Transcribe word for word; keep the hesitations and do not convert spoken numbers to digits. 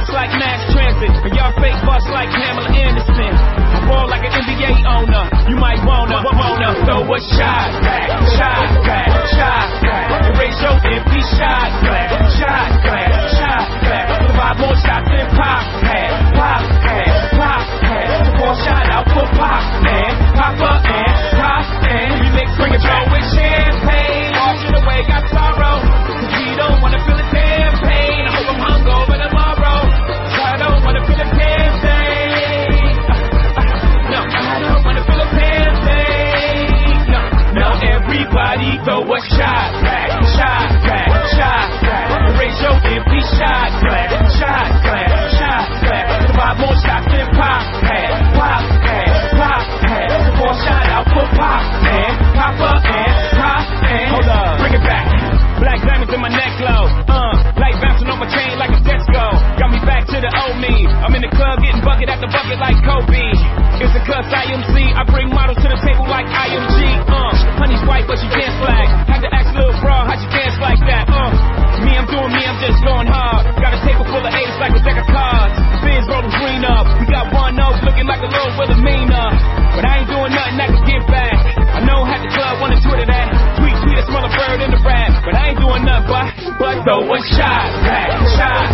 bust like mass transit, and y'all fake bust like Pamela Anderson. I ball like an N B A owner. You might wanna, wanna throw a shot back, shot back, shot back. Erase your empty shot glass, shot glass, shot glass. Five more shots and pop pad, pop pad, pop pad. Four shot out for pop man, Papa and pop and we mix, bring it back with champagne. Wash it away, got sorrow, 'cause we don't wanna feel the damn pain. I hope I'm hungover tomorrow, 'cause I don't wanna feel the damn thing. No, I don't wanna feel the damn thing. No, no, everybody throw a shot back, shot back, shot back. Erase your empty shot glass, shot glass, shot glass. Five more shots and pop pad, pop pad, pop pad. Four shot out for pop man, Papa and pop and hold up, bring it back. Black diamonds in my neck glow, uh, light bouncing on my chain like a disco. Got me back to the old me. I'm in the club getting bucket at the bucket like Kobe. It's a cuss I M C. I bring models to the table like I M G. Uh, honey's white but she dance black. Had to ask little bro how she dance like that. Uh, me I'm doing me, I'm just going hard. Got a table full of eights like a deck of cards. Biz rolling green up. We got one nose looking like a little Wilhelmina. But I ain't doing nothing that can get back. I know had the club wanna Twitter that. Tweet tweet, I smell a bird in the rap. But I ain't doing nothing but but throw a shot back, shot